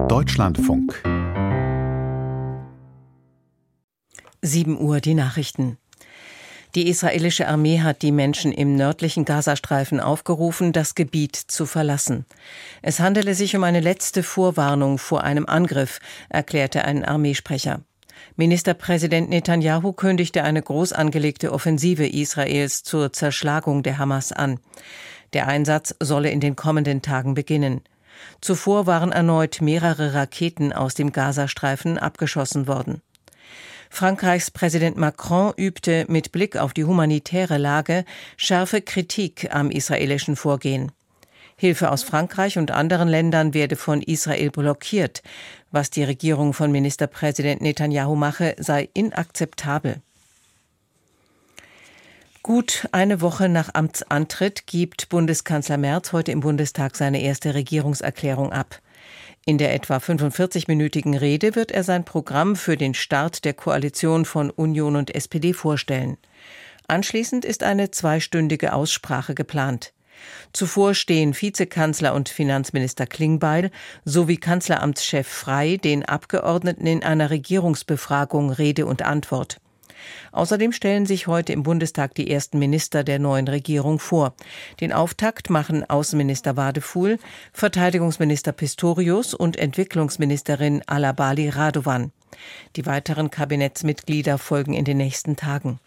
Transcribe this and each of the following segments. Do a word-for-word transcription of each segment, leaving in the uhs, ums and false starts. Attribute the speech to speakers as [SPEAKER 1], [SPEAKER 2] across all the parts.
[SPEAKER 1] Deutschlandfunk.
[SPEAKER 2] sieben Uhr die Nachrichten. Die israelische Armee hat die Menschen im nördlichen Gazastreifen aufgerufen, das Gebiet zu verlassen. Es handele sich um eine letzte Vorwarnung vor einem Angriff, erklärte ein Armeesprecher. Ministerpräsident Netanyahu kündigte eine groß angelegte Offensive Israels zur Zerschlagung der Hamas an. Der Einsatz solle in den kommenden Tagen beginnen. Zuvor waren erneut mehrere Raketen aus dem Gazastreifen abgeschossen worden. Frankreichs Präsident Macron übte mit Blick auf die humanitäre Lage scharfe Kritik am israelischen Vorgehen. Hilfe aus Frankreich und anderen Ländern werde von Israel blockiert. Was die Regierung von Ministerpräsident Netanyahu mache, sei inakzeptabel. Gut eine Woche nach Amtsantritt gibt Bundeskanzler Merz heute im Bundestag seine erste Regierungserklärung ab. In der etwa fünfundvierzigminütigen Rede wird er sein Programm für den Start der Koalition von Union und S P D vorstellen. Anschließend ist eine zweistündige Aussprache geplant. Zuvor stehen Vizekanzler und Finanzminister Klingbeil sowie Kanzleramtschef Frey den Abgeordneten in einer Regierungsbefragung Rede und Antwort. Außerdem stellen sich heute im Bundestag die ersten Minister der neuen Regierung vor. Den Auftakt machen Außenminister Wadefuhl, Verteidigungsminister Pistorius und Entwicklungsministerin Alabali Radovan. Die weiteren Kabinettsmitglieder folgen in den nächsten Tagen.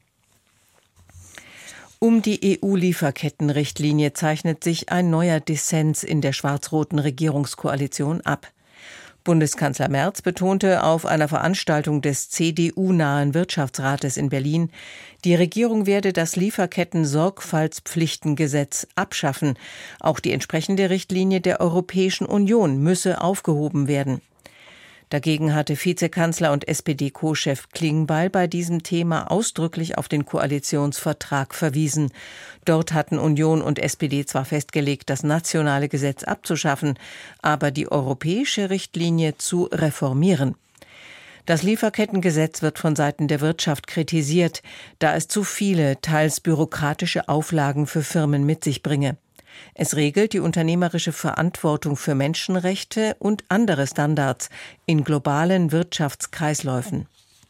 [SPEAKER 2] Um die E U-Lieferkettenrichtlinie zeichnet sich ein neuer Dissens in der schwarz-roten Regierungskoalition ab. Bundeskanzler Merz betonte auf einer Veranstaltung des C D U-nahen Wirtschaftsrates in Berlin, die Regierung werde das Lieferketten-Sorgfaltspflichtengesetz abschaffen. Auch die entsprechende Richtlinie der Europäischen Union müsse aufgehoben werden. Dagegen hatte Vizekanzler und S P D-Co-Chef Klingbeil bei diesem Thema ausdrücklich auf den Koalitionsvertrag verwiesen. Dort hatten Union und S P D zwar festgelegt, das nationale Gesetz abzuschaffen, aber die europäische Richtlinie zu reformieren. Das Lieferkettengesetz wird von Seiten der Wirtschaft kritisiert, da es zu viele, teils bürokratische Auflagen für Firmen mit sich bringe. Es regelt die unternehmerische Verantwortung für Menschenrechte und andere Standards in globalen Wirtschaftskreisläufen.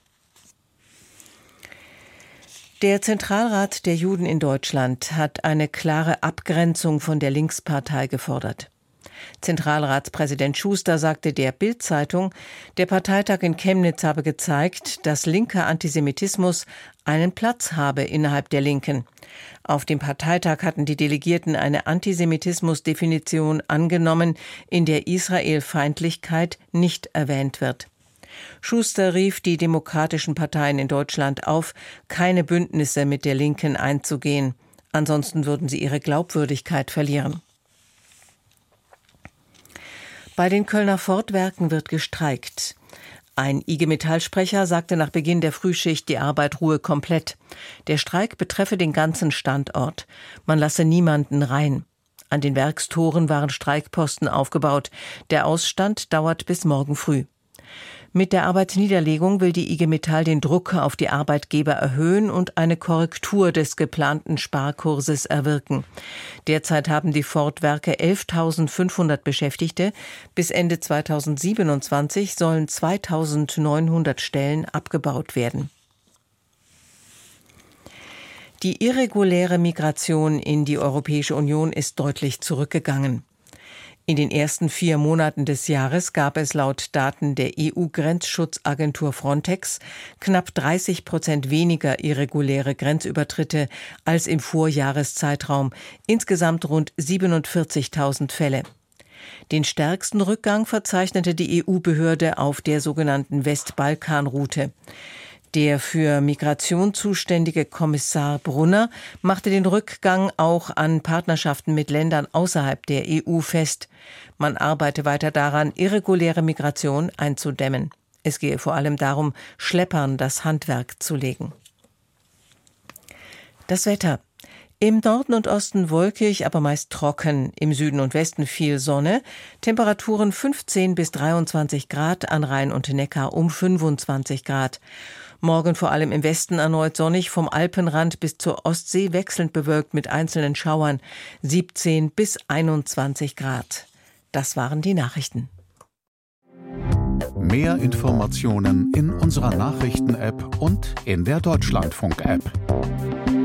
[SPEAKER 2] Der Zentralrat der Juden in Deutschland hat eine klare Abgrenzung von der Linkspartei gefordert. Zentralratspräsident Schuster sagte der Bild-Zeitung, der Parteitag in Chemnitz habe gezeigt, dass linker Antisemitismus einen Platz habe innerhalb der Linken. Auf dem Parteitag hatten die Delegierten eine Antisemitismus-Definition angenommen, in der Israelfeindlichkeit nicht erwähnt wird. Schuster rief die demokratischen Parteien in Deutschland auf, keine Bündnisse mit der Linken einzugehen. Ansonsten würden sie ihre Glaubwürdigkeit verlieren. Bei den Kölner Ford-Werken wird gestreikt. Ein I G Metall-Sprecher sagte nach Beginn der Frühschicht, die Arbeit ruhe komplett. Der Streik betreffe den ganzen Standort. Man lasse niemanden rein. An den Werkstoren waren Streikposten aufgebaut. Der Ausstand dauert bis morgen früh. Mit der Arbeitsniederlegung will die I G Metall den Druck auf die Arbeitgeber erhöhen und eine Korrektur des geplanten Sparkurses erwirken. Derzeit haben die Ford-Werke elftausendfünfhundert Beschäftigte. Bis Ende zweitausendsiebenundzwanzig sollen zweitausendneunhundert Stellen abgebaut werden. Die irreguläre Migration in die Europäische Union ist deutlich zurückgegangen. In den ersten vier Monaten des Jahres gab es laut Daten der E U-Grenzschutzagentur Frontex knapp dreißig Prozent weniger irreguläre Grenzübertritte als im Vorjahreszeitraum, insgesamt rund siebenundvierzigtausend Fälle. Den stärksten Rückgang verzeichnete die E U-Behörde auf der sogenannten Westbalkanroute. Der für Migration zuständige Kommissar Brunner machte den Rückgang auch an Partnerschaften mit Ländern außerhalb der E U fest. Man arbeite weiter daran, irreguläre Migration einzudämmen. Es gehe vor allem darum, Schleppern das Handwerk zu legen. Das Wetter. Im Norden und Osten wolkig, aber meist trocken. Im Süden und Westen viel Sonne. Temperaturen fünfzehn bis dreiundzwanzig Grad, an Rhein und Neckar um fünfundzwanzig Grad. Morgen vor allem im Westen erneut sonnig, vom Alpenrand bis zur Ostsee wechselnd bewölkt mit einzelnen Schauern, siebzehn bis einundzwanzig Grad. Das waren die Nachrichten.
[SPEAKER 1] Mehr Informationen in unserer Nachrichten-App und in der Deutschlandfunk-App.